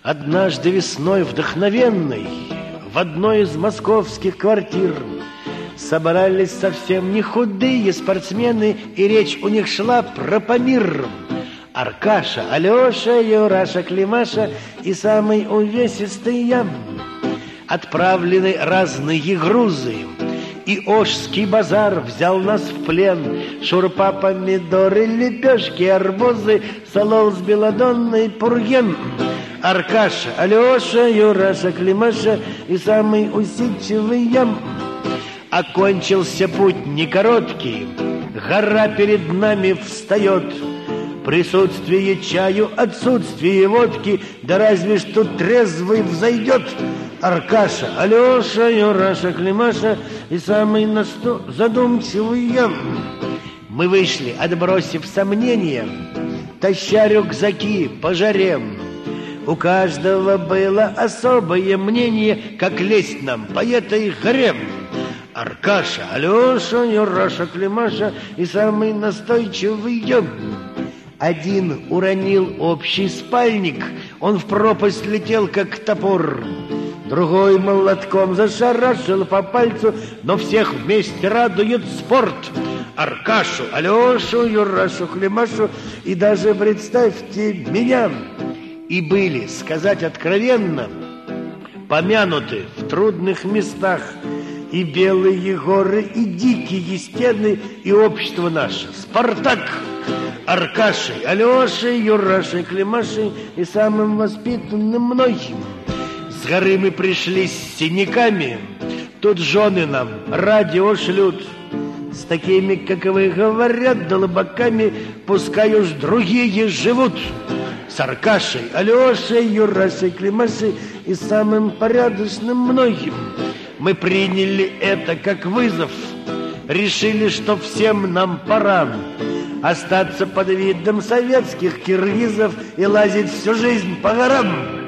Однажды весной вдохновенной в одной из московских квартир собрались совсем не худые спортсмены, и речь у них шла про Памир. Аркаша, Алеша, Юраша, Климаша и самый увесистый я. Отправлены разные грузы, и Ожский базар взял нас в плен. Шурпа, помидоры, лепешки, арбузы, салол с белодонной, пурген. Аркаша, Алеша, Юраша, Климаша и самый усидчивый я. Окончился путь не короткий, гора перед нами встает. Присутствие чаю, отсутствие водки, да разве что трезвый взойдет. Аркаша, Алеша, Юраша, Климаша и самый задумчивый я. Мы вышли, отбросив сомнения, таща рюкзаки по жаре. У каждого было особое мнение, как лезть нам по этой горе. Аркаша, Алеша, Юраша, Климаша и самый настойчивый я. Один уронил общий спальник, он в пропасть летел, как топор. Другой молотком зашарашил по пальцу, но всех вместе радует спорт. Аркашу, Алешу, Юрашу, Климашу и даже, представьте, меня. И были, сказать откровенно, помянуты в трудных местах и белые горы, и дикие стены, и общество наше. Спартак! Аркашей, Алешей, Юрашей, Климашей и самым воспитанным мной. С горы мы пришли с синяками, тут жены нам радио шлют. С такими, как вы, говорят, долбаками, пускай уж другие живут. С Аркашей, Алешей, Юрашей, Климашей и самым порядочным многим. Мы приняли это как вызов, решили, что всем нам пора остаться под видом советских киргизов и лазить всю жизнь по горам.